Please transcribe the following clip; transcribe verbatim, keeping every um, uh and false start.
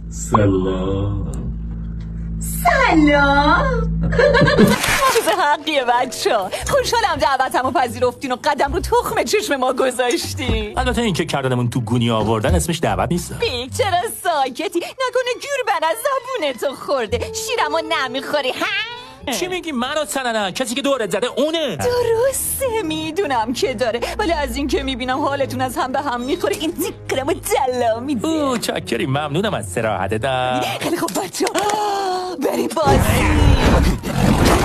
سلام سلام. چیز حقیه بچه ها. خوشحالم دعوتمو پذیرفتین و قدم رو تخم چشم ما گذاشتین. البته این که کردنمون تو گونی آوردن اسمش دعوت نیست. بیگ چرا ساکتی؟ نکنه گوربن از زبونتو خورده. شیرمو نمیخوری؟ چی میگی مرا سننه؟ کسی که دورت زده اونه. درسته میدونم که داره، ولی از این که میبینم حالتون از هم به هم میخوره این تیکرمو جلا میده. اوه چکری، ممنونم از صراحتت. خیلی خوب بچه ها بریم بازی.